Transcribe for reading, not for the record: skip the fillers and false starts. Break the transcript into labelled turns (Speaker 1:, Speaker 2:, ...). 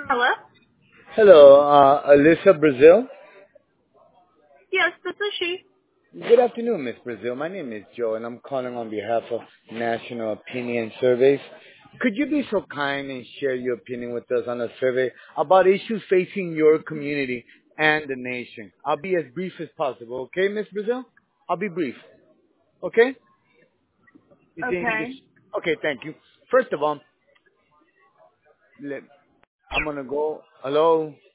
Speaker 1: Hello?
Speaker 2: Hello, Alyssa Brazil.
Speaker 1: Yes, this is she.
Speaker 2: Good afternoon, Miss Brazil. My name is Joe, and I'm calling on behalf of National Opinion Surveys. Could you be so kind and share your opinion with us on a survey about issues facing your community and the nation? I'll be as brief as possible, okay, Miss Brazil? I'll be brief, okay? It's English.
Speaker 1: Okay.
Speaker 2: Okay, thank you. First of all, let, I'm gonna go. Hello.